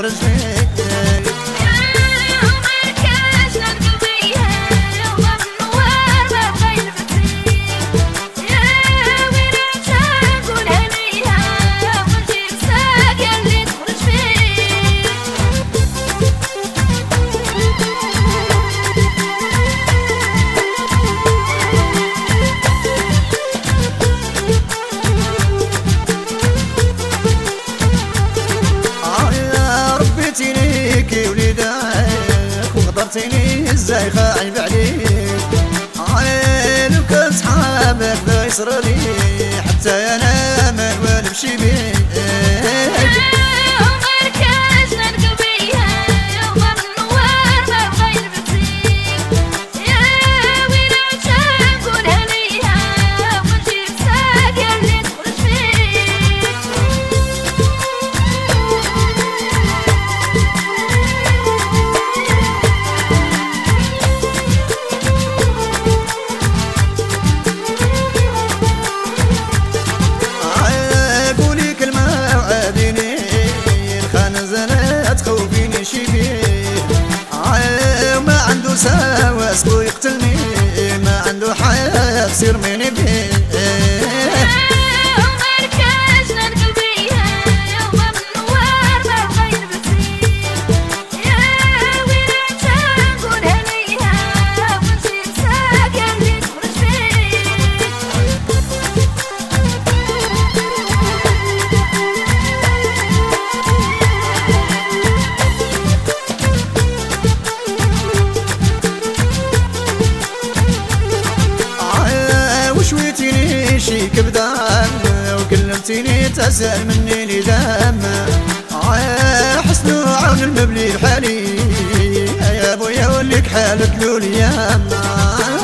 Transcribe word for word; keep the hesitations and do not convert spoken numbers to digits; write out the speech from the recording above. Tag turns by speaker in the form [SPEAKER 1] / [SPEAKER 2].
[SPEAKER 1] تخرج فيك. ربيتيني وليدك وغدرتيني ازاي خايب عليك. لو كان صحابك ذا يسرلي حتى انا ما نوالفش بيك. تخوفيني شي بيه ما عنده سواس بو يقتلني ما عنده حياة تصير مني بيه. وشويتيني شي كبدان وكلمتيني تسأل مني لدام. حسن وعون المبلي بحالي يا بويا وليك حالة لوليام.